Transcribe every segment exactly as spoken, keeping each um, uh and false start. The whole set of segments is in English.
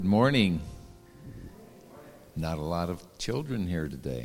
Good morning. Not a lot of children here today.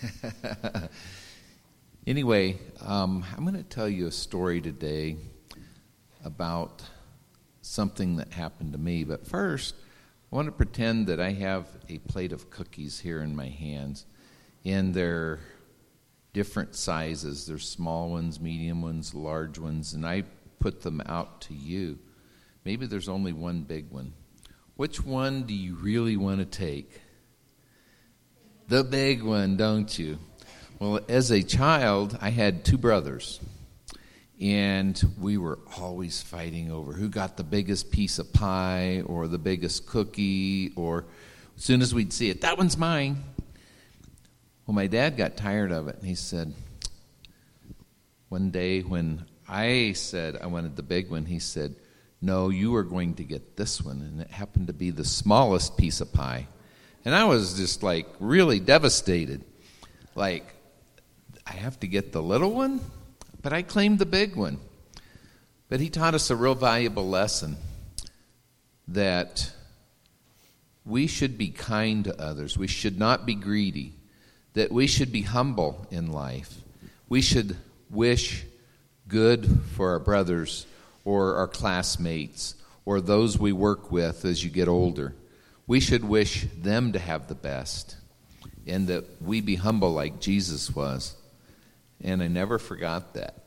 Anyway, um, I'm going to tell you a story today about something that happened to me. But first, I want to pretend that I have a plate of cookies here in my hands. And they're different sizes. There's small ones, medium ones, large ones. And I put them out to you. Maybe there's only one big one. Which one do you really want to take? The big one, don't you? Well, as a child, I had two brothers, and we were always fighting over who got the biggest piece of pie or the biggest cookie, or as soon as we'd see it, that one's mine. Well, my dad got tired of it, and he said, one day when I said I wanted the big one, he said, no, you are going to get this one. And it happened to be the smallest piece of pie. And I was just like really devastated. Like, I have to get the little one? But I claimed the big one. But he taught us a real valuable lesson that we should be kind to others. We should not be greedy. That we should be humble in life. We should wish good for our brothers or our classmates, or those we work with as you get older. We should wish them to have the best, and that we be humble like Jesus was. And I never forgot that.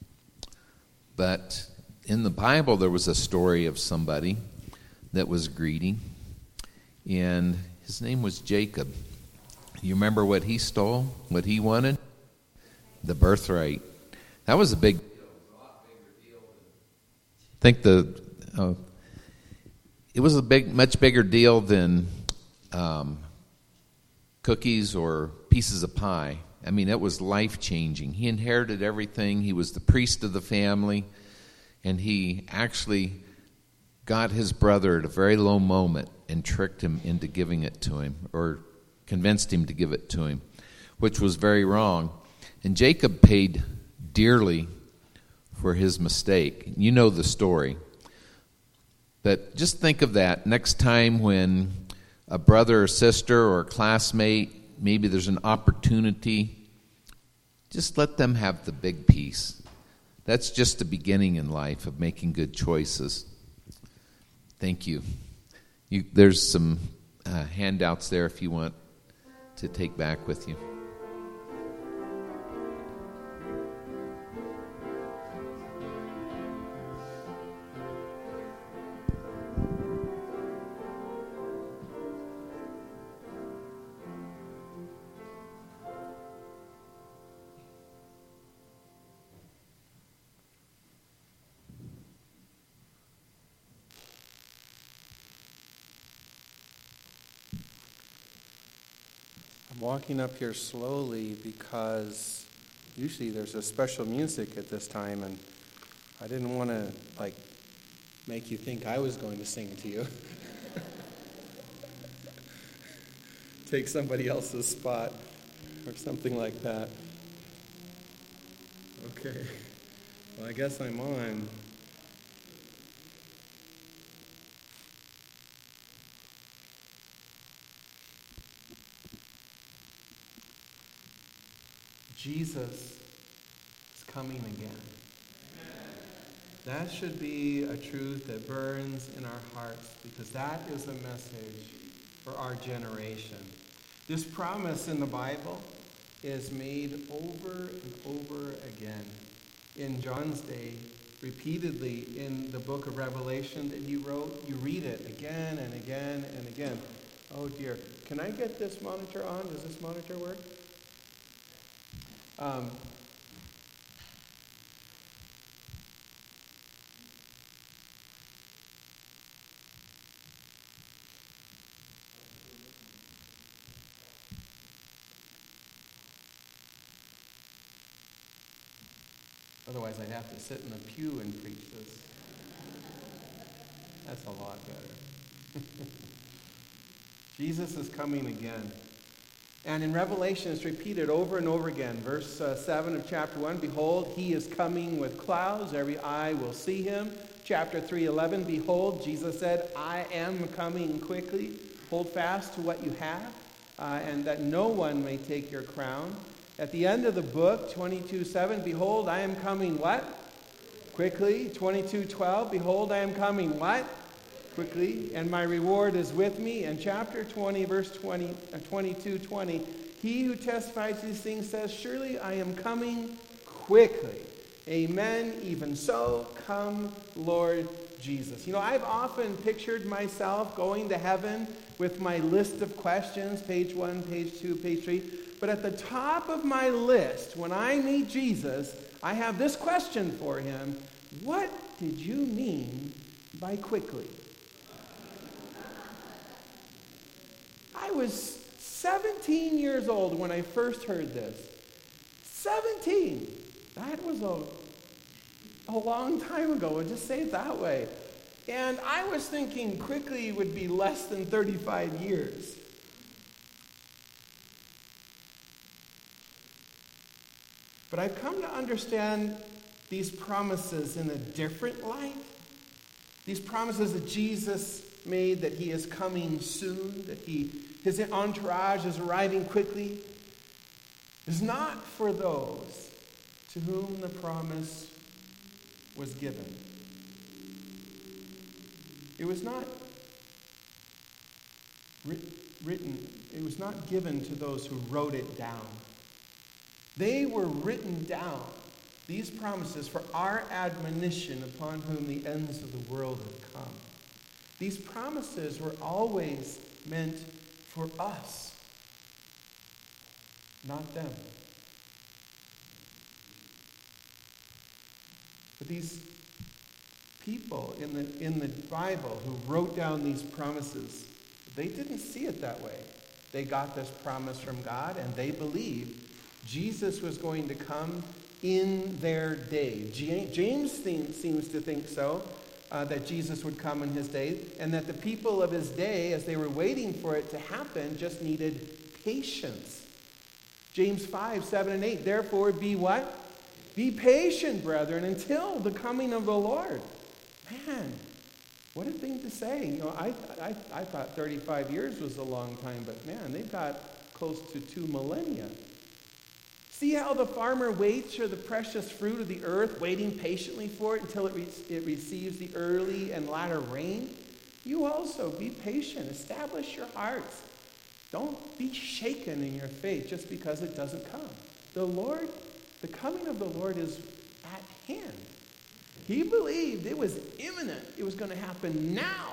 But in the Bible, there was a story of somebody that was greedy, and his name was Jacob. You remember what he stole, what he wanted? The birthright. That was a big I think the uh, it was a big, much bigger deal than um, cookies or pieces of pie. I mean, it was life-changing. He inherited everything. He was the priest of the family, and he actually got his brother at a very low moment and tricked him into giving it to him, or convinced him to give it to him, which was very wrong. And Jacob paid dearly for his mistake. You know the story. But just think of that next time when a brother or sister or a classmate, maybe there's an opportunity, just let them have the big piece. That's just the beginning in life of making good choices. Thank you. you there's some uh, handouts there if you want to take back with you. I'm walking up here slowly because usually there's a special music at this time, and I didn't want to like make you think I was going to sing to you. Take somebody else's spot or something like that. Okay. Well, I guess I'm on. Jesus is coming again. That should be a truth that burns in our hearts, because that is a message for our generation. This promise in the Bible is made over and over again. In John's day, repeatedly in the book of Revelation that he wrote, you read it again and again and again. Oh dear. Can I get this monitor on? Does this monitor work? Um, otherwise, I'd have to sit in the pew and preach this. That's a lot better. Jesus is coming again. And in Revelation, it's repeated over and over again. Verse uh, seven of chapter one, behold, he is coming with clouds. Every eye will see him. chapter three eleven, behold, Jesus said, I am coming quickly. Hold fast to what you have, uh, and that no one may take your crown. At the end of the book, twenty-two seven, behold, I am coming what? Quickly. twenty-two twelve, behold, I am coming what? Quickly. And my reward is with me. And chapter twenty, verse twenty, uh, twenty-two twenty, he who testifies these things says, surely I am coming quickly. Amen. Even so, come, Lord Jesus. You know, I've often pictured myself going to heaven with my list of questions, page one, page two, page three. But at the top of my list, when I meet Jesus, I have this question for him. What did you mean by quickly? I was seventeen years old when I first heard this. seventeen. That was a, a long time ago, we'll just say it that way. And I was thinking quickly would be less than thirty-five years. But I've come to understand these promises in a different light. These promises that Jesus made, that he is coming soon, that he his entourage is arriving quickly, is not for those to whom the promise was given. It was not written, it was not given to those who wrote it down. They were written down, these promises, for our admonition upon whom the ends of the world have come. These promises were always meant for us, not them. But these people in the in the Bible who wrote down these promises, they didn't see it that way. They got this promise from God, and they believed Jesus was going to come in their day. James seems to think so, uh, that Jesus would come in his day, and that the people of his day, as they were waiting for it to happen, just needed patience. James five, seven, and eight, therefore be what? Be patient, brethren, until the coming of the Lord. Man, what a thing to say. You know, I, I, I thought thirty-five years was a long time, but man, they've got close to two millennia. See how the farmer waits for the precious fruit of the earth, waiting patiently for it until it, re- it receives the early and latter rain? You also be patient. Establish your hearts. Don't be shaken in your faith just because it doesn't come. The Lord, the coming of the Lord is at hand. He believed it was imminent. It was going to happen now.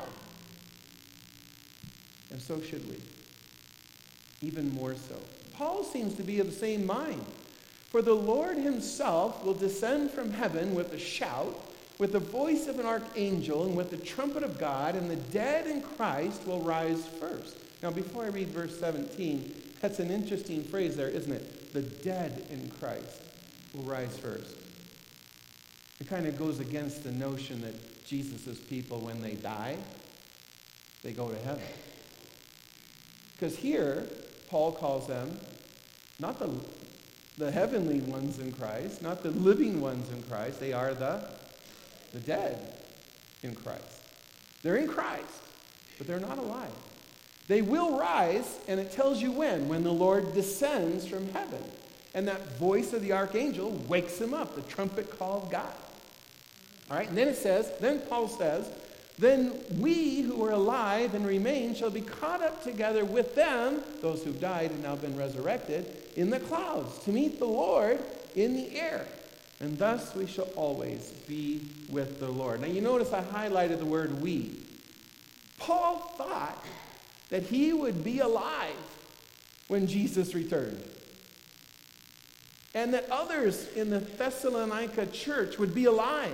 And so should we. Even more so. Paul seems to be of the same mind. For the Lord himself will descend from heaven with a shout, with the voice of an archangel, and with the trumpet of God, and the dead in Christ will rise first. Now, before I read verse seventeen, that's an interesting phrase there, isn't it? The dead in Christ will rise first. It kind of goes against the notion that Jesus' people, when they die, they go to heaven. Because here, Paul calls them not the, the heavenly ones in Christ, not the living ones in Christ. They are the, the dead in Christ. They're in Christ, but they're not alive. They will rise, and it tells you when, when the Lord descends from heaven. And that voice of the archangel wakes him up, the trumpet call of God. All right, and then it says, then Paul says, then we who are alive and remain shall be caught up together with them, those who've died and now been resurrected, in the clouds to meet the Lord in the air. And thus we shall always be with the Lord. Now you notice I highlighted the word we. Paul thought that he would be alive when Jesus returned. And that others in the Thessalonica church would be alive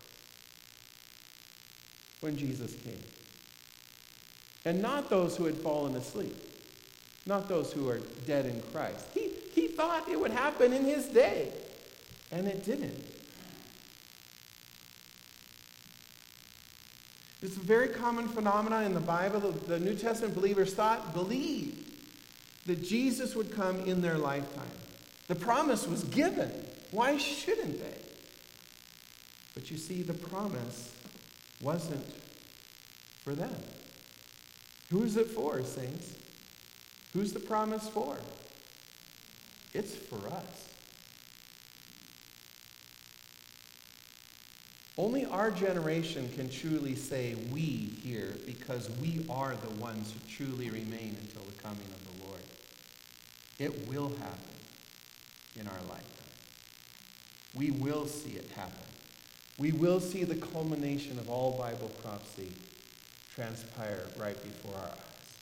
when Jesus came. And not those who had fallen asleep. Not those who are dead in Christ. He, he thought it would happen in his day. And it didn't. It's a very common phenomenon in the Bible. The, the New Testament believers thought, believed that Jesus would come in their lifetime. The promise was given. Why shouldn't they? But you see, the promise wasn't for them. Who is it for, saints? Who's the promise for? It's for us. Only our generation can truly say we here, because we are the ones who truly remain until the coming of the Lord. It will happen in our lifetime. We will see it happen. We will see the culmination of all Bible prophecy transpire right before our eyes.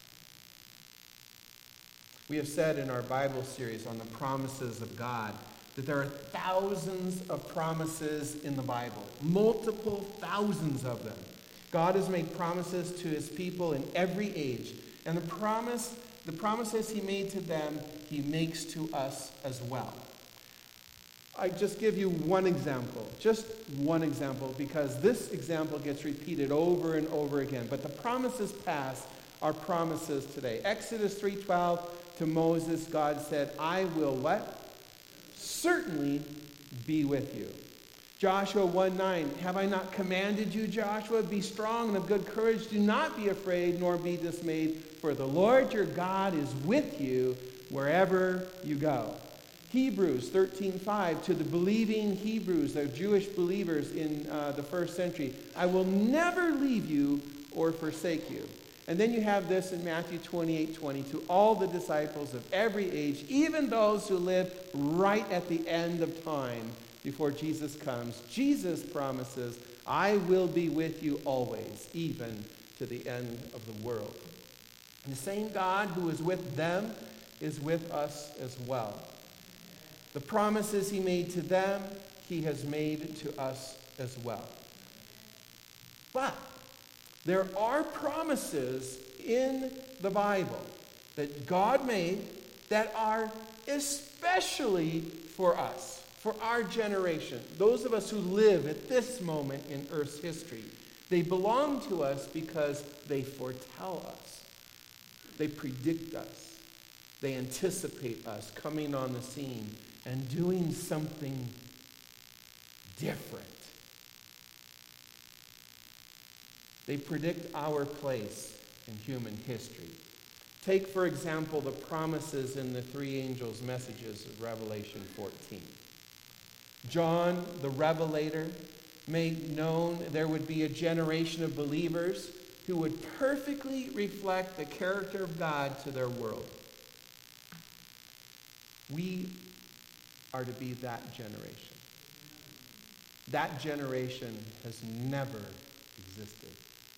We have said in our Bible series on the promises of God that there are thousands of promises in the Bible, multiple thousands of them. God has made promises to his people in every age, and the promise, the promises he made to them, he makes to us as well. I just give you one example, just one example, because this example gets repeated over and over again. But the promises past are promises today. Exodus three twelve, to Moses, God said, I will what? Certainly be with you. Joshua one nine, have I not commanded you, Joshua? Be strong and of good courage. Do not be afraid, nor be dismayed, for the Lord your God is with you wherever you go. Hebrews thirteen five, to the believing Hebrews, the Jewish believers in uh, the first century, I will never leave you or forsake you. And then you have this in Matthew twenty-eight twenty, to all the disciples of every age, even those who live right at the end of time before Jesus comes. Jesus promises, I will be with you always, even to the end of the world. And the same God who is with them is with us as well. The promises he made to them, he has made to us as well. But there are promises in the Bible that God made that are especially for us, for our generation, those of us who live at this moment in Earth's history. They belong to us because they foretell us. They predict us. They anticipate us coming on the scene and doing something different. They predict our place in human history. Take, for example, the promises in the three angels' messages of Revelation fourteen. John, the Revelator, made known there would be a generation of believers who would perfectly reflect the character of God to their world. We are to be that generation. That generation has never existed.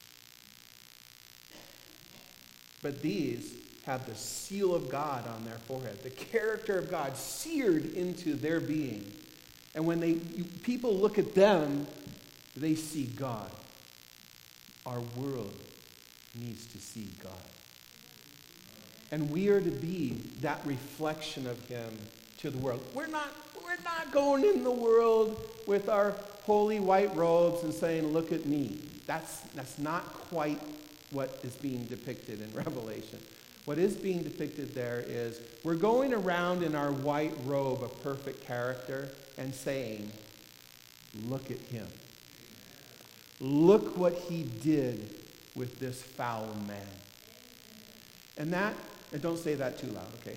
But these have the seal of God on their forehead, the character of God seared into their being. And when they people look at them, they see God. Our world needs to see God. And we are to be that reflection of him to the world. We're not, we're not going in the world with our holy white robes and saying, look at me. That's, that's not quite what is being depicted in Revelation. What is being depicted there is we're going around in our white robe of perfect character and saying, look at him. Look what he did with this foul man. And that, and don't say that too loud, okay?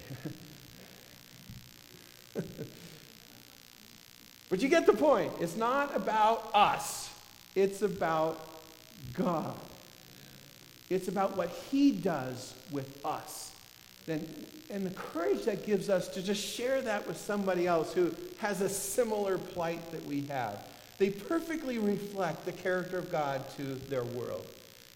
But you get the point. It's not about us. It's about God. It's about what he does with us. And, and the courage that gives us to just share that with somebody else who has a similar plight that we have. They perfectly reflect the character of God to their world.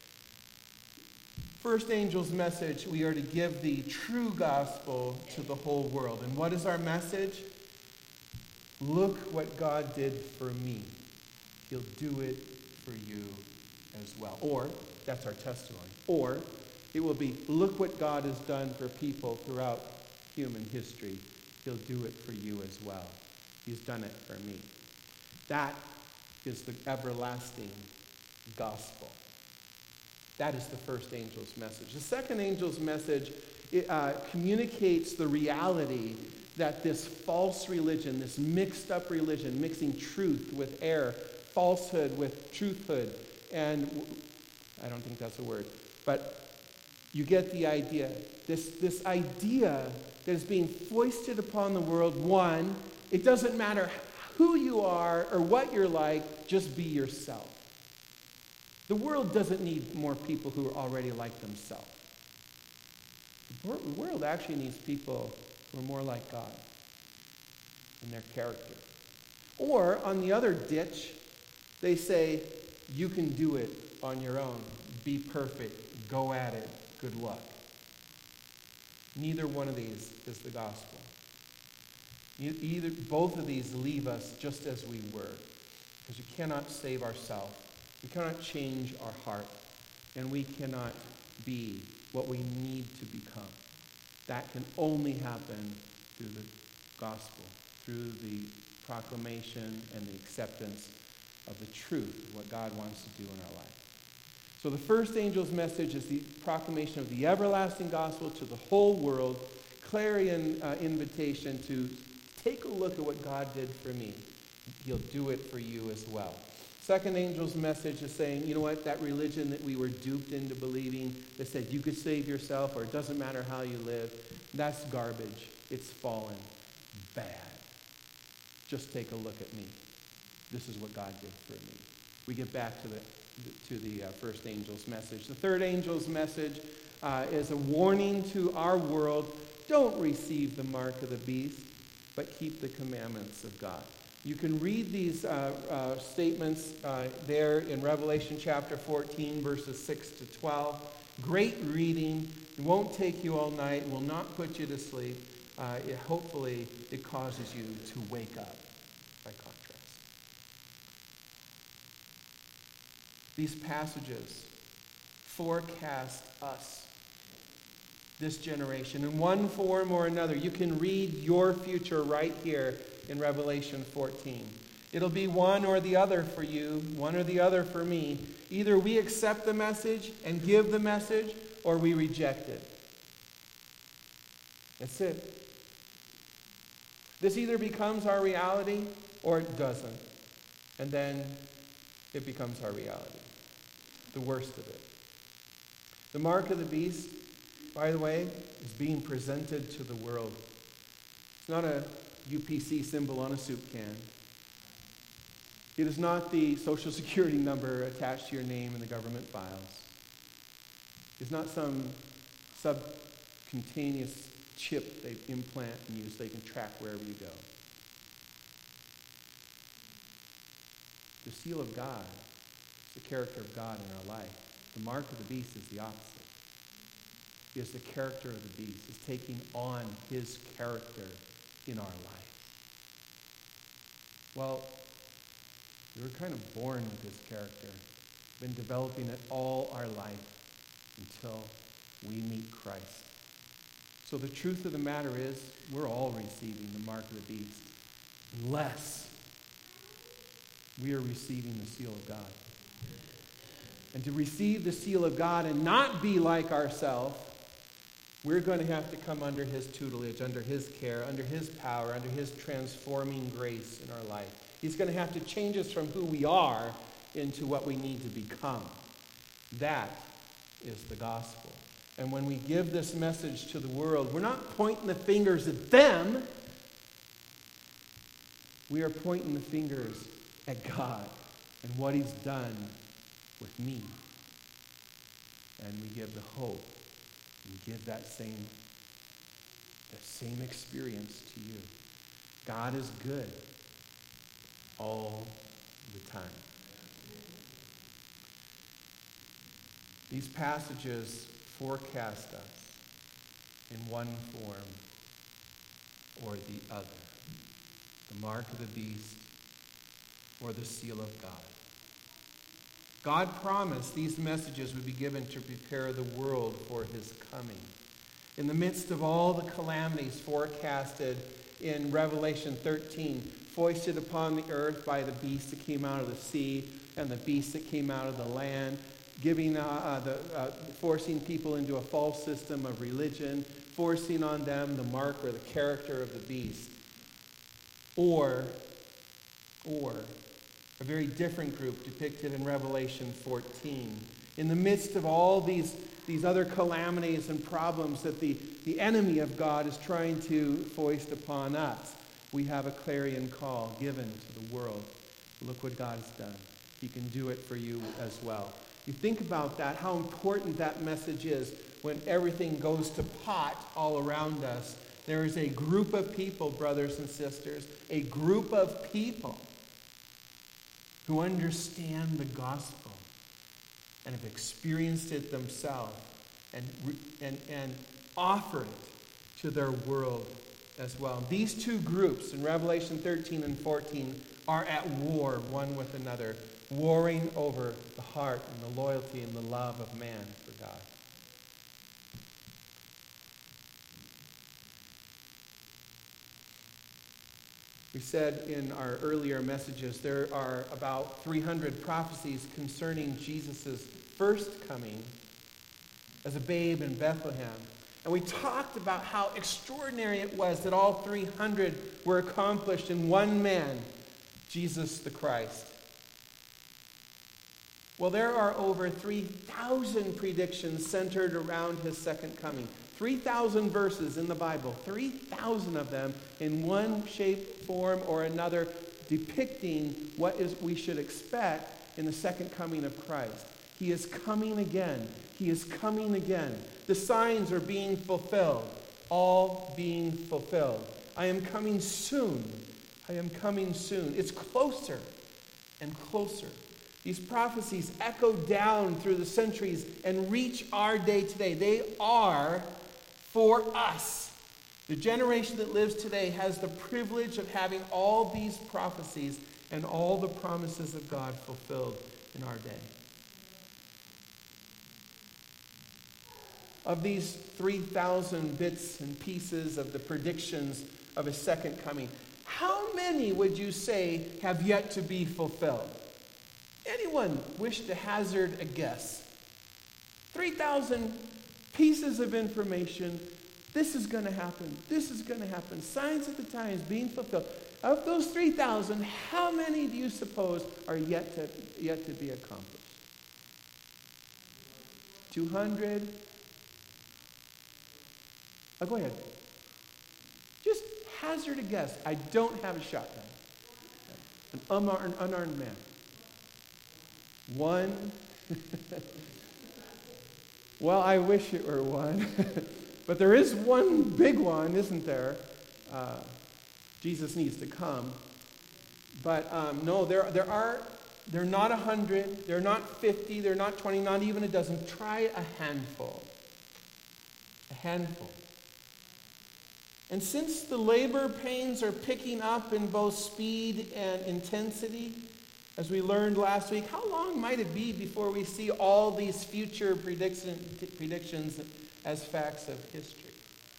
First angel's message, we are to give the true gospel to the whole world. And what is our message? Look what God did for me. He'll do it for you as well. Or, that's our testimony. Or, it will be, look what God has done for people throughout human history. He'll do it for you as well. He's done it for me. That is the everlasting gospel. That is the first angel's message. The second angel's message it, uh, communicates the reality that this false religion, this mixed up religion, mixing truth with error, falsehood with truthhood, and w- I don't think that's a word, but you get the idea. This, this idea that is being foisted upon the world, one, it doesn't matter who you are or what you're like, just be yourself. The world doesn't need more people who are already like themselves. The wor- the world actually needs people who are more like God in their character. Or, on the other ditch, they say, you can do it on your own. Be perfect. Go at it. Good luck. Neither one of these is the gospel. E- Either, both of these leave us just as we were, because we cannot save ourselves. We cannot change our heart, and we cannot be what we need to become. That can only happen through the gospel, through the proclamation and the acceptance of the truth of what God wants to do in our life. So the first angel's message is the proclamation of the everlasting gospel to the whole world, clarion uh, invitation to take a look at what God did for me. He'll do it for you as well. Second angel's message is saying, you know what, that religion that we were duped into believing that said you could save yourself or it doesn't matter how you live, that's garbage. It's fallen. Bad. Just take a look at me. This is what God did for me. We get back to the to the uh, first angel's message. The third angel's message uh, is a warning to our world. Don't receive the mark of the beast, but keep the commandments of God. You can read these uh, uh, statements uh, there in Revelation chapter fourteen, verses six to twelve. Great reading. It won't take you all night. It will not put you to sleep. Uh, it, hopefully, it causes you to wake up by contrast. These passages forecast us, this generation, in one form or another. You can read your future right here in Revelation fourteen. It'll be one or the other for you, one or the other for me. Either we accept the message and give the message, or we reject it. That's it. This either becomes our reality or it doesn't. And then it becomes our reality. The worst of it. The mark of the beast, by the way, is being presented to the world. It's not a U P C symbol on a soup can. It is not the social security number attached to your name in the government files. It's not some subcutaneous chip they implant in you so they can track wherever you go. The seal of God is the character of God in our life. The mark of the beast is the opposite. It is the character of the beast. It's taking on his character in our life. Well, we were kind of born with this character. Been developing it all our life until we meet Christ. So the truth of the matter is, we're all receiving the mark of the beast, unless we are receiving the seal of God. And to receive the seal of God and not be like ourselves, we're going to have to come under his tutelage, under his care, under his power, under his transforming grace in our life. He's going to have to change us from who we are into what we need to become. That is the gospel. And when we give this message to the world, we're not pointing the fingers at them. We are pointing the fingers at God and what he's done with me. And we give the hope. We give that same, that same experience to you. God is good all the time. These passages forecast us in one form or the other. The mark of the beast or the seal of God. God promised these messages would be given to prepare the world for his coming. In the midst of all the calamities forecasted in Revelation thirteen, foisted upon the earth by the beast that came out of the sea and the beast that came out of the land, giving, uh, uh, the, uh, forcing people into a false system of religion, forcing on them the mark or the character of the beast. Or, or a very different group depicted in Revelation fourteen. In the midst of all these, these other calamities and problems that the, the enemy of God is trying to foist upon us, we have a clarion call given to the world. Look what God has done. He can do it for you as well. You think about that, how important that message is when everything goes to pot all around us. There is a group of people, brothers and sisters, a group of people who understand the gospel and have experienced it themselves and, and, and offer it to their world as well. These two groups in Revelation thirteen and fourteen are at war one with another, warring over the heart and the loyalty and the love of man for God. We said in our earlier messages there are about three hundred prophecies concerning Jesus' first coming as a babe in Bethlehem. And we talked about how extraordinary it was that all three hundred were accomplished in one man, Jesus the Christ. Well, there are over three thousand predictions centered around his second coming. three thousand verses in the Bible, three thousand of them in one shape, form, or another, depicting what is we should expect in the second coming of Christ. He is coming again. He is coming again. The signs are being fulfilled, all being fulfilled. I am coming soon. I am coming soon. It's closer and closer. These prophecies echo down through the centuries and reach our day today. They are for us. The generation that lives today has the privilege of having all these prophecies and all the promises of God fulfilled in our day. Of these three thousand bits and pieces of the predictions of his second coming, how many would you say have yet to be fulfilled? Anyone wish to hazard a guess? three thousand pieces of information. This is going to happen. This is going to happen. Signs of the times being fulfilled. Of those three thousand, how many do you suppose are yet to, yet to be accomplished? two hundred? Oh, go ahead. Just hazard a guess. I don't have a shotgun. An unarmed, unarmed man. One. Well, I wish it were one. But there is one big one, isn't there? Uh, Jesus needs to come. But um, no, there, there are, they're not a hundred, they're not fifty, they're not twenty, not even a dozen. Try a handful. A handful. And since the labor pains are picking up in both speed and intensity, as we learned last week, how long might it be before we see all these future prediction, predictions as facts of history?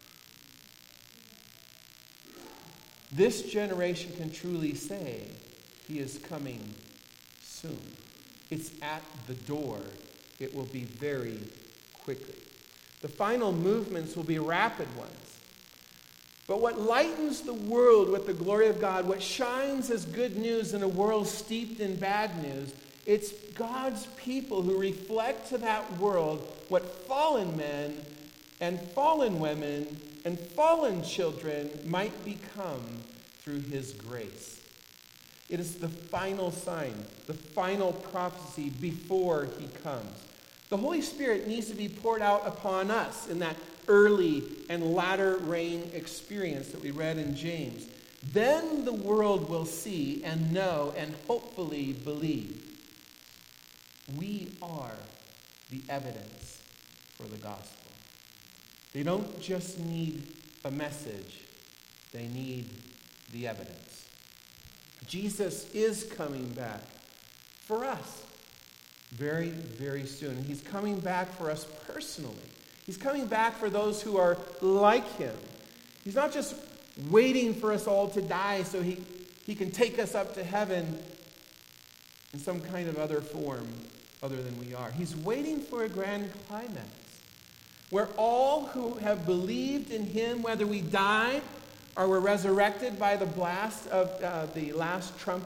This generation can truly say, he is coming soon. It's at the door. It will be very quickly. The final movements will be rapid ones. But what lightens the world with the glory of God, what shines as good news in a world steeped in bad news, it's God's people who reflect to that world what fallen men and fallen women and fallen children might become through his grace. It is the final sign, the final prophecy before he comes. The Holy Spirit needs to be poured out upon us in that early and latter rain experience that we read in James. Then the world will see and know and hopefully believe. We are the evidence for the gospel. They don't just need a message, they need the evidence. Jesus is coming back for us very, very soon. And he's coming back for us personally. He's coming back for those who are like him. He's not just waiting for us all to die so he, he can take us up to heaven in some kind of other form other than we are. He's waiting for a grand climax where all who have believed in him, whether we died or were resurrected by the blast of uh, the last trumpet,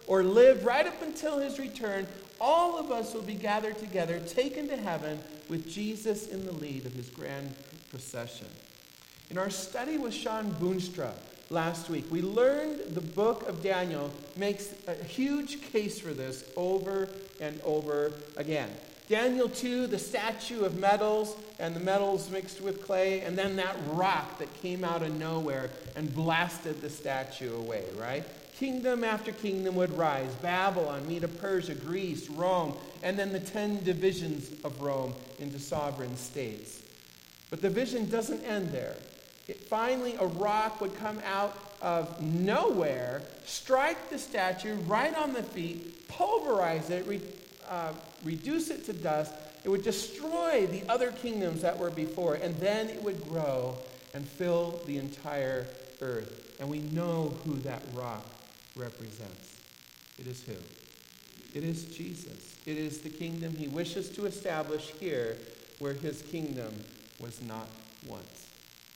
or lived right up until his return, all of us will be gathered together, taken to heaven with Jesus in the lead of his grand procession. In our study with Sean Boonstra last week, we learned the book of Daniel makes a huge case for this over and over again. Daniel two, the statue of metals, and the metals mixed with clay, and then that rock that came out of nowhere and blasted the statue away, right? Kingdom after kingdom would rise. Babylon, Medo-Persia, Greece, Rome, and then the ten divisions of Rome into sovereign states. But the vision doesn't end there. It, finally, a rock would come out of nowhere, strike the statue right on the feet, pulverize it, re, uh, reduce it to dust. It would destroy the other kingdoms that were before, and then it would grow and fill the entire earth. And we know who that rock represents. It is who? It is Jesus. It is the kingdom he wishes to establish here where his kingdom was not once.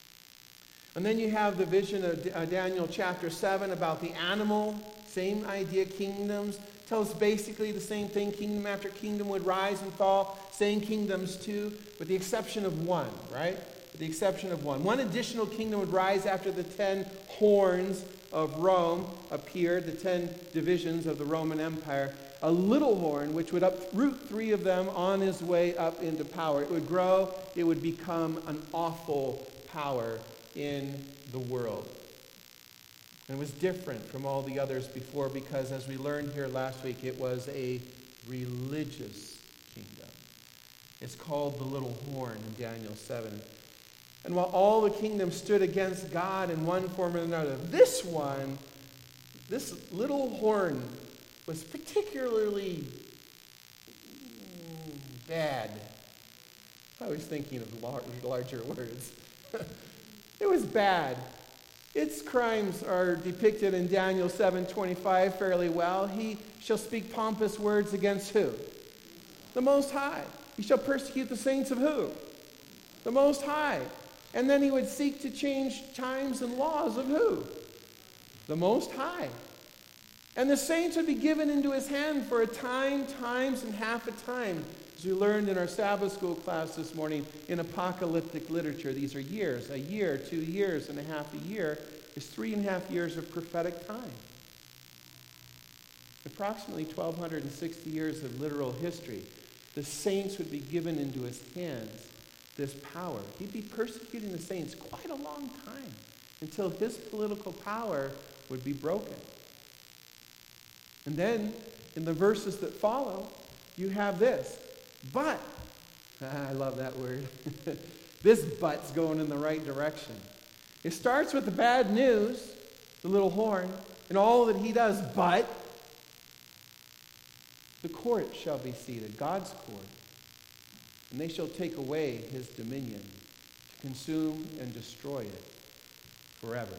And then you have the vision of Daniel chapter seven about the animal, same idea, kingdoms. Tells basically the same thing. Kingdom after kingdom would rise and fall. Same kingdoms too, with the exception of one, right? With the exception of one. One additional kingdom would rise after the ten horns of Rome appeared, the ten divisions of the Roman Empire. A little horn which would uproot three of them on his way up into power. It would grow. It would become an awful power in the world. And it was different from all the others before because, as we learned here last week, it was a religious kingdom. It's called the little horn in Daniel seven. And while all the kingdoms stood against God in one form or another, this one, this little horn, was particularly bad. I was thinking of lar- larger words. It was bad. Its crimes are depicted in Daniel seven twenty-five fairly well. He shall speak pompous words against who? The Most High. He shall persecute the saints of who? The Most High. And then he would seek to change times and laws of who? The Most High. And the saints would be given into his hand for a time, times, and half a time. As we learned in our Sabbath school class this morning in apocalyptic literature, these are years. A year, two years, and a half a year is three and a half years of prophetic time. Approximately twelve sixty years of literal history. The saints would be given into his hands this power. He'd be persecuting the saints quite a long time until his political power would be broken. And then, in the verses that follow, you have this. But, ah, I love that word. This but's going in the right direction. It starts with the bad news, the little horn, and all that he does, but the court shall be seated, God's court, and they shall take away his dominion to consume and destroy it forever.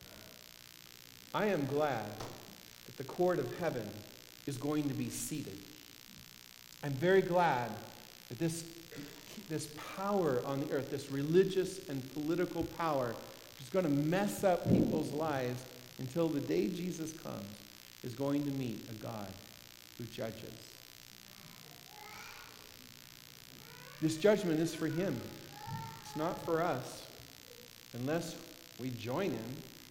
I am glad that the court of heaven is going to be seated. I'm very glad that this, this power on the earth, this religious and political power, is going to mess up people's lives until the day Jesus comes, is going to meet a God who judges. This judgment is for him. It's not for us, unless we join him.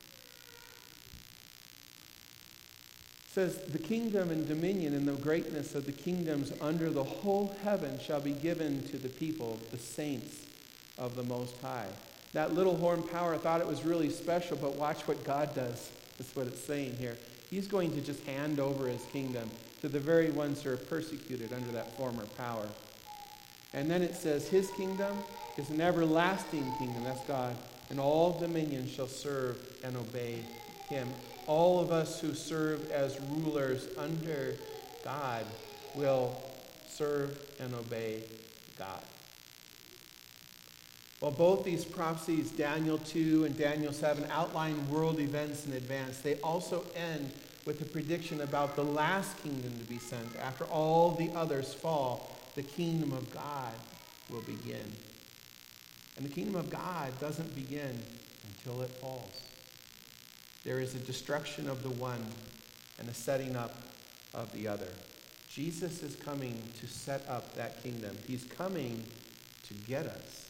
Says, the kingdom and dominion and the greatness of the kingdoms under the whole heaven shall be given to the people, the saints of the Most High. That little horn power, I thought it was really special, but watch what God does. That's what it's saying here. He's going to just hand over his kingdom to the very ones who are persecuted under that former power. And then it says, his kingdom is an everlasting kingdom. That's God. And all dominions shall serve and obey him. All of us who serve as rulers under God will serve and obey God. Well, both these prophecies, Daniel two and Daniel seven, outline world events in advance. They also end with a prediction about the last kingdom to be sent. After all the others fall, the kingdom of God will begin. And the kingdom of God doesn't begin until it falls. There is a destruction of the one and a setting up of the other. Jesus is coming to set up that kingdom. He's coming to get us.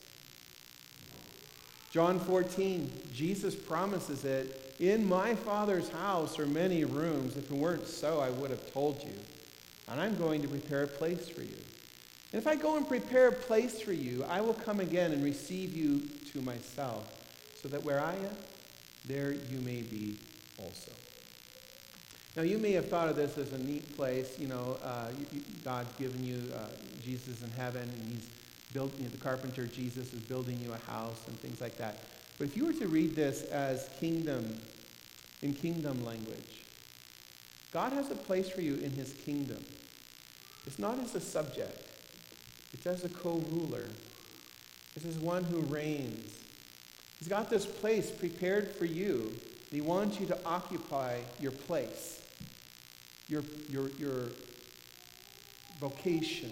John fourteen, Jesus promises it. In my Father's house are many rooms. If it weren't so, I would have told you. And I'm going to prepare a place for you. And if I go and prepare a place for you, I will come again and receive you to myself, so that where I am, there you may be also. Now, you may have thought of this as a neat place. You know, uh, God's given you uh, Jesus in heaven, and he's built, you know, the carpenter Jesus is building you a house and things like that. But if you were to read this as kingdom, in kingdom language, God has a place for you in his kingdom. It's not as a subject. It's as a co-ruler. It's as one who reigns. He's got this place prepared for you. He wants you to occupy your place, your, your, your vocation.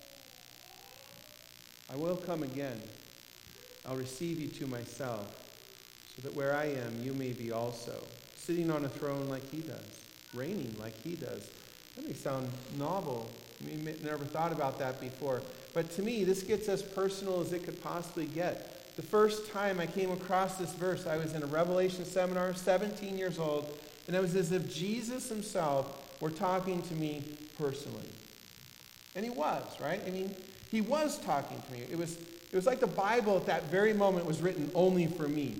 I will come again. I'll receive you to myself, so that where I am, you may be also. Sitting on a throne like he does, reigning like he does. That may sound novel. You may have never thought about that before. But to me, this gets as personal as it could possibly get. The first time I came across this verse, I was in a Revelation seminar, seventeen years old, and it was as if Jesus himself were talking to me personally. And he was, right? I mean, he was talking to me. It was, it was like the Bible at that very moment was written only for me.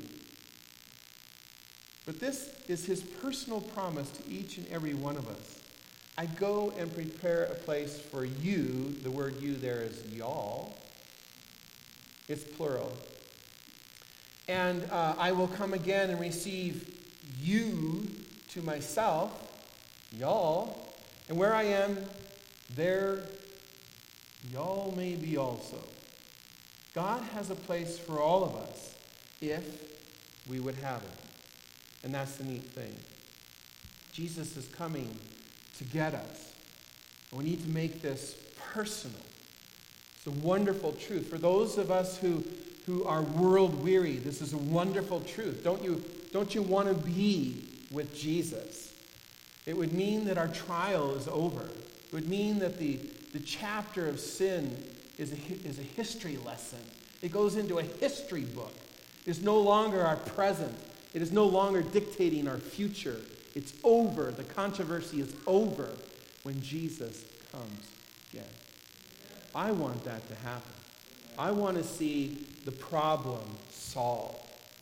But this is his personal promise to each and every one of us. I go and prepare a place for you. The word you there is y'all. It's plural. And uh, I will come again and receive you to myself, y'all. And where I am, there y'all may be also. God has a place for all of us if we would have it. And that's the neat thing. Jesus is coming to get us. And we need to make this personal. It's a wonderful truth. For those of us who, who are world weary, this is a wonderful truth. Don't you, don't you want to be with Jesus? It would mean that our trial is over. It would mean that the, the chapter of sin is a, is a history lesson. It goes into a history book. It is no longer our present. It is no longer dictating our future. It's over. The controversy is over when Jesus comes again. I want that to happen. I want to see the problem solved.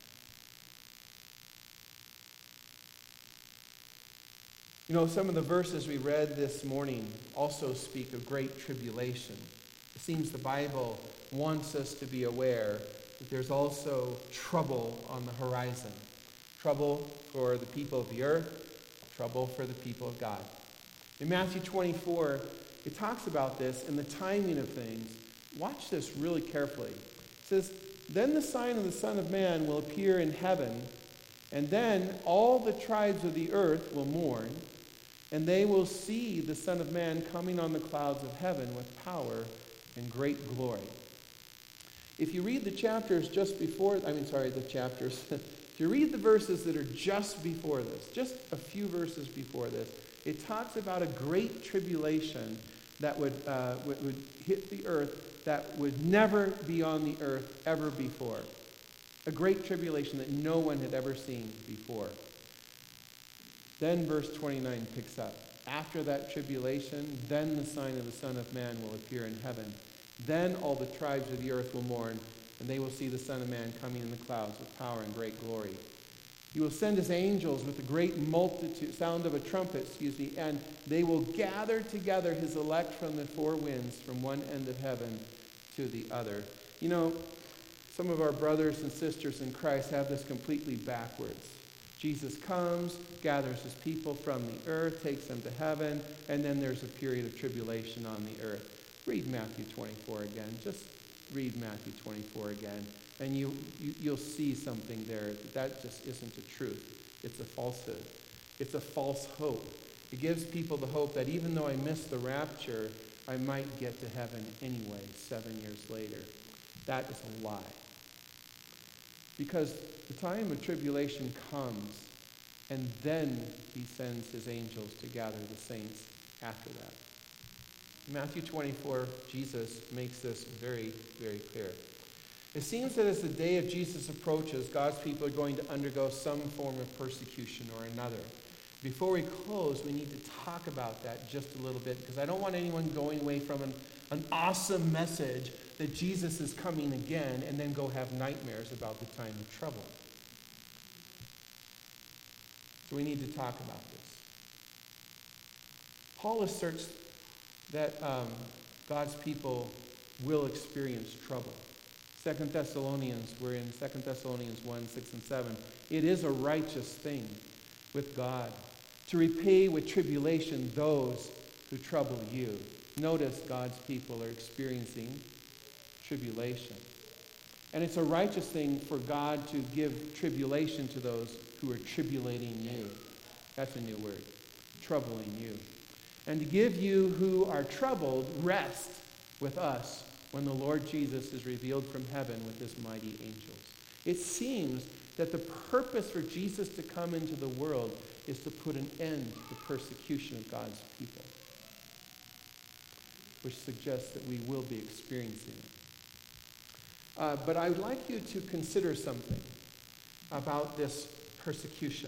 You know, some of the verses we read this morning also speak of great tribulation. It seems the Bible wants us to be aware that there's also trouble on the horizon. Trouble for the people of the earth, trouble for the people of God. In Matthew twenty-four, it talks about this and the timing of things. Watch this really carefully. It says, "Then the sign of the Son of Man will appear in heaven, and then all the tribes of the earth will mourn, and they will see the Son of Man coming on the clouds of heaven with power and great glory." If you read the chapters just before, I mean, sorry, the chapters. If you read the verses that are just before this, just a few verses before this, it talks about a great tribulation that would, uh, would, would hit the earth that would never be on the earth ever before. A great tribulation that no one had ever seen before. Then verse twenty-nine picks up. After that tribulation, then the sign of the Son of Man will appear in heaven. Then all the tribes of the earth will mourn, and they will see the Son of Man coming in the clouds with power and great glory. He will send his angels with a great multitude, sound of a trumpet, excuse me, and they will gather together his elect from the four winds, from one end of heaven to the other. You know, some of our brothers and sisters in Christ have this completely backwards. Jesus comes, gathers his people from the earth, takes them to heaven, and then there's a period of tribulation on the earth. Read Matthew twenty-four again. Just read Matthew twenty-four again, and you, you, you'll see something there. That just isn't the truth. It's a falsehood. It's a false hope. It gives people the hope that even though I missed the rapture, I might get to heaven anyway seven years later. That is a lie. Because the time of tribulation comes, and then he sends his angels to gather the saints after that. In Matthew twenty-four, Jesus makes this very, very clear. It seems that as the day of Jesus approaches, God's people are going to undergo some form of persecution or another. Before we close, we need to talk about that just a little bit, because I don't want anyone going away from an, an awesome message that Jesus is coming again and then go have nightmares about the time of trouble. So we need to talk about this. Paul asserts that um, God's people will experience trouble. Second Thessalonians, we're in Second Thessalonians one, six, and seven. It is a righteous thing with God to repay with tribulation those who trouble you. Notice God's people are experiencing tribulation. And it's a righteous thing for God to give tribulation to those who are tribulating you. That's a new word. Troubling you. And to give you who are troubled rest with us when the Lord Jesus is revealed from heaven with his mighty angels. It seems that the purpose for Jesus to come into the world is to put an end to the persecution of God's people, which suggests that we will be experiencing it. Uh, but I would like you to consider something about this persecution.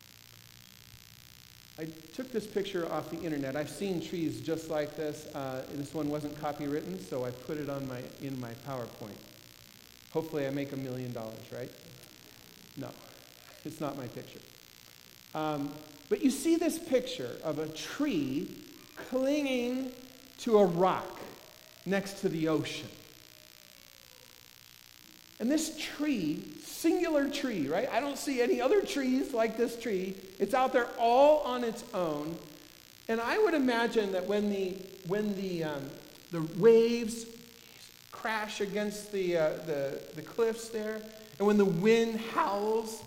I took this picture off the internet. I've seen trees just like this. Uh, this one wasn't copywritten, so I put it on my in my PowerPoint. Hopefully I make a million dollars, right? No, it's not my picture. Um, but you see this picture of a tree clinging to a rock next to the ocean. And this tree, singular tree, right? I don't see any other trees like this tree. It's out there all on its own. And I would imagine that when the when the um, the waves crash against the, uh, the the cliffs there, and when the wind howls,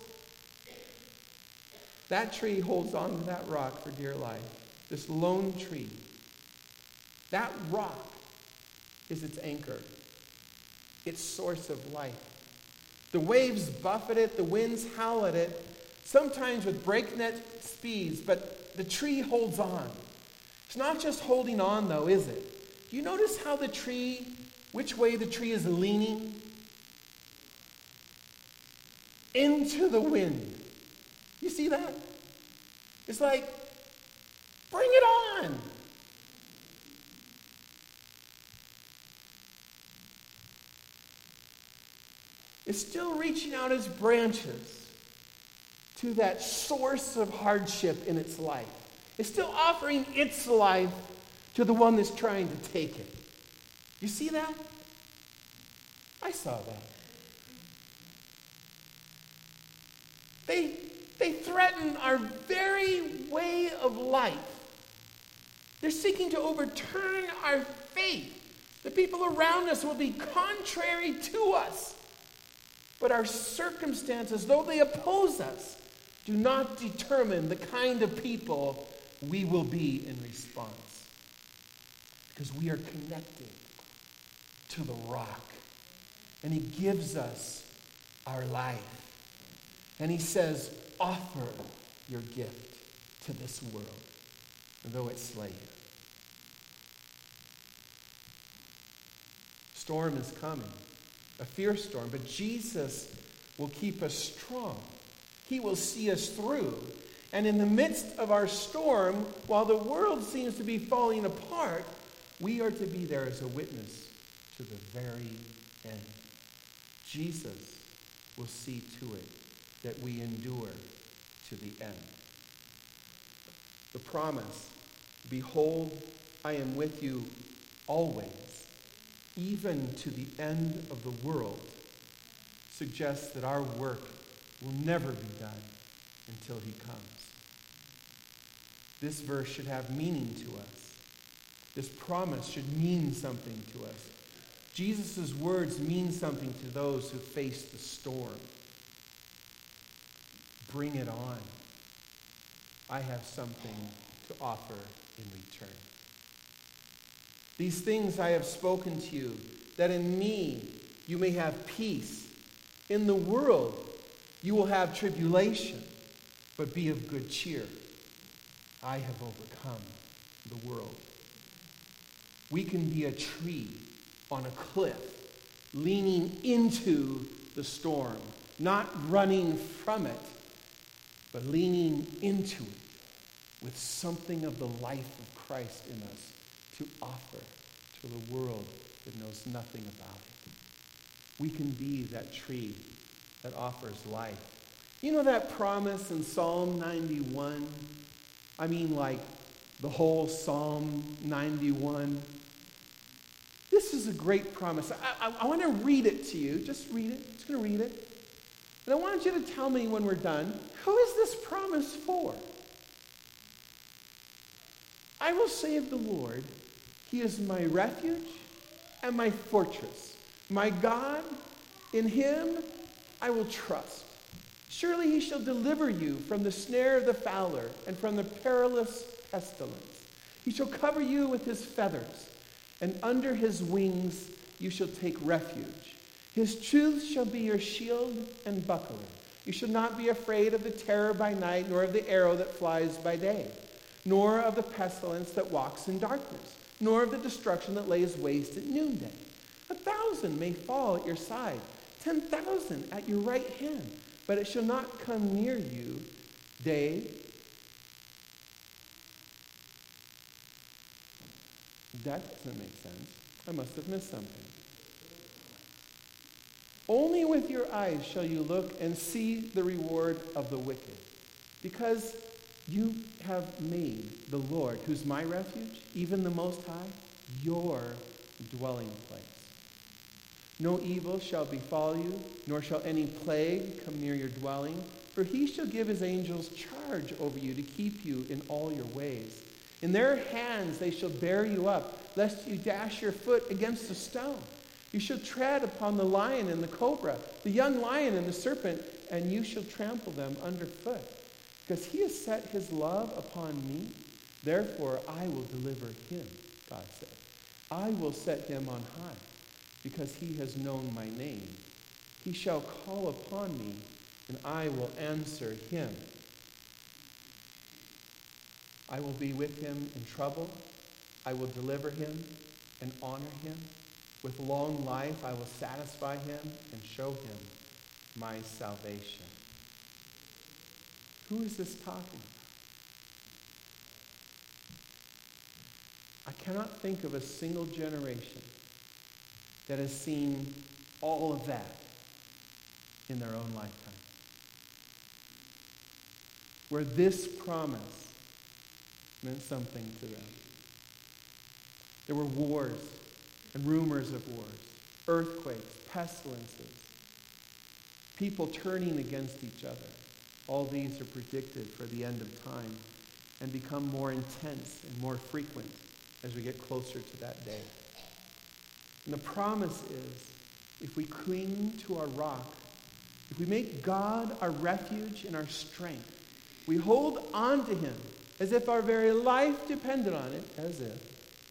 that tree holds on to that rock for dear life. This lone tree. That rock is its anchor, its source of life. The waves buffet it, the winds howl at it, sometimes with breakneck speeds, but the tree holds on. It's not just holding on, though, is it? Do you notice how the tree, which way the tree is leaning? Into the wind. You see that? It's like, bring it on. It's still reaching out its branches to that source of hardship in its life. It's still offering its life to the one that's trying to take it. You see that? I saw that. They, they threaten our very way of life. They're seeking to overturn our faith. The people around us will be contrary to us. But our circumstances, though they oppose us, do not determine the kind of people we will be in response. Because we are connected to the rock. And he gives us our life. And he says, offer your gift to this world, though it slay you. Storm is coming. A fierce storm, but Jesus will keep us strong. He will see us through. And in the midst of our storm, while the world seems to be falling apart, we are to be there as a witness to the very end. Jesus will see to it that we endure to the end. The promise, behold, I am with you always, even to the end of the world, suggests that our work will never be done until he comes. This verse should have meaning to us. This promise should mean something to us. Jesus' words mean something to those who face the storm. Bring it on. I have something to offer in return. These things I have spoken to you, that in me you may have peace. In the world you will have tribulation, but be of good cheer. I have overcome the world. We can be a tree on a cliff, leaning into the storm, not running from it, but leaning into it with something of the life of Christ in us to offer to the world that knows nothing about it. We can be that tree that offers life. You know that promise in Psalm ninety-one? I mean, like the whole Psalm ninety-one. This is a great promise. I, I, I want to read it to you. Just read it. I'm just going to read it. And I want you to tell me when we're done, who is this promise for? I will say of the Lord, he is my refuge and my fortress. My God, in him I will trust. Surely he shall deliver you from the snare of the fowler and from the perilous pestilence. He shall cover you with his feathers, and under his wings you shall take refuge. His truth shall be your shield and buckler. You shall not be afraid of the terror by night, nor of the arrow that flies by day, nor of the pestilence that walks in darkness, nor of the destruction that lays waste at noonday. A thousand may fall at your side, ten thousand at your right hand, but it shall not come near you. Day That doesn't make sense. I must have missed something. Only with your eyes shall you look and see the reward of the wicked, because you have made the Lord, who's my refuge, even the Most High, your dwelling place. No evil shall befall you, nor shall any plague come near your dwelling, for he shall give his angels charge over you to keep you in all your ways. In their hands they shall bear you up, lest you dash your foot against a stone. You shall tread upon the lion and the cobra, the young lion and the serpent, and you shall trample them underfoot. Because he has set his love upon me, therefore I will deliver him, God said. I will set him on high, because he has known my name. He shall call upon me, and I will answer him. I will be with him in trouble. I will deliver him and honor him. With long life I will satisfy him and show him my salvation. Who is this talking about? I cannot think of a single generation that has seen all of that in their own lifetime, where this promise meant something to them. There were wars and rumors of wars, earthquakes, pestilences, people turning against each other. All these are predicted for the end of time and become more intense and more frequent as we get closer to that day. And the promise is, if we cling to our rock, if we make God our refuge and our strength, we hold on to him as if our very life depended on it, as if,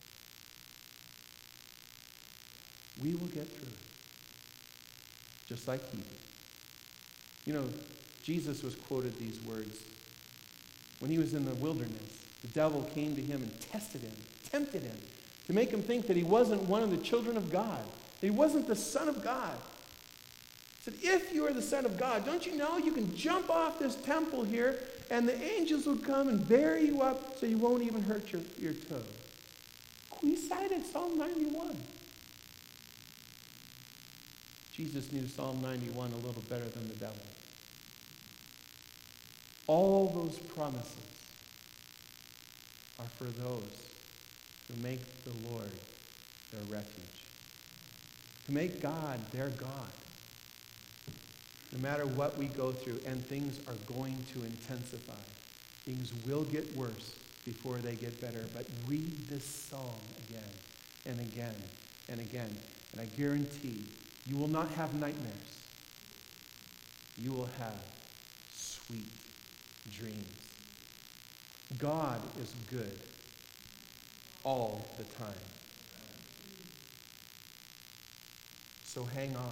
we will get through it, just like he did. You know, Jesus was quoted these words. When he was in the wilderness, the devil came to him and tested him, tempted him, to make him think that he wasn't one of the children of God, that he wasn't the Son of God. He said, if you are the Son of God, don't you know you can jump off this temple here and the angels will come and bear you up so you won't even hurt your, your toe. We cited Psalm ninety-one. Jesus knew Psalm ninety-one a little better than the devil. All those promises are for those who make the Lord their refuge, who make God their God. No matter what we go through, and things are going to intensify. Things will get worse before they get better. But read this psalm again and again and again. And I guarantee you will not have nightmares. You will have sweet dreams. God is good all the time. So hang on.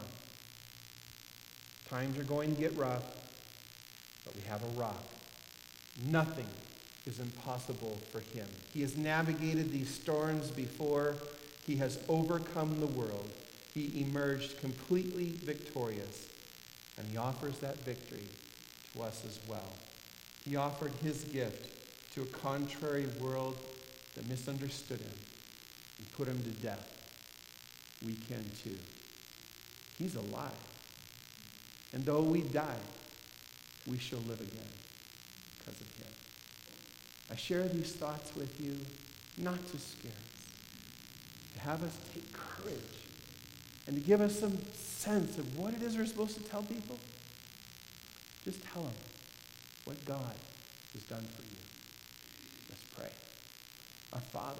Times are going to get rough, but we have a rock. Nothing is impossible for him. He has navigated these storms before. He has overcome the world. He emerged completely victorious, and he offers that victory to us as well. He offered his gift to a contrary world that misunderstood him and put him to death. We can too. He's alive. And though we die, we shall live again because of him. I share these thoughts with you not to scare us, to have us take courage, and to give us some sense of what it is we're supposed to tell people. Just tell them what God has done for you. Let's pray. Our Father,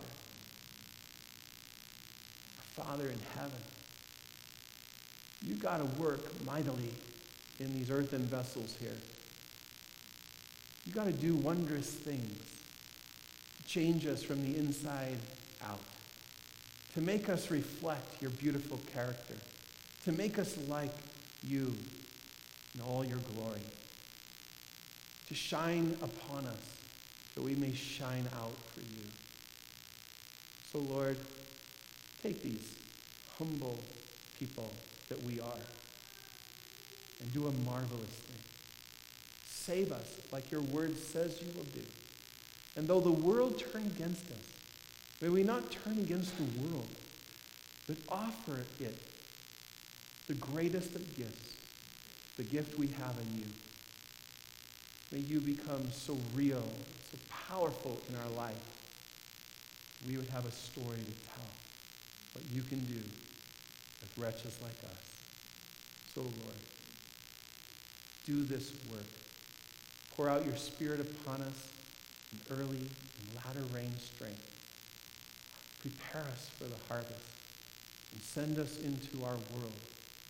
our Father in heaven, you've got to work mightily in these earthen vessels here. You've got to do wondrous things to change us from the inside out, to make us reflect your beautiful character, to make us like you in all your glory, to shine upon us that we may shine out for you. So, Lord, take these humble people that we are and do a marvelous thing. Save us like your word says you will do. And though the world turn against us, may we not turn against the world, but offer it the greatest of gifts, the gift we have in you. May you become so real, so powerful in our life. We would have a story to tell, what you can do with wretches like us. So, Lord, do this work. Pour out your Spirit upon us in early and latter rain strength. Prepare us for the harvest and send us into our world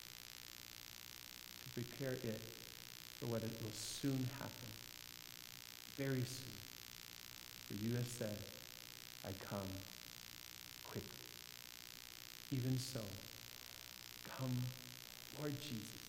to prepare it for what it will soon happen. Very soon. For you have said, I come quickly. Even so, come, Lord Jesus.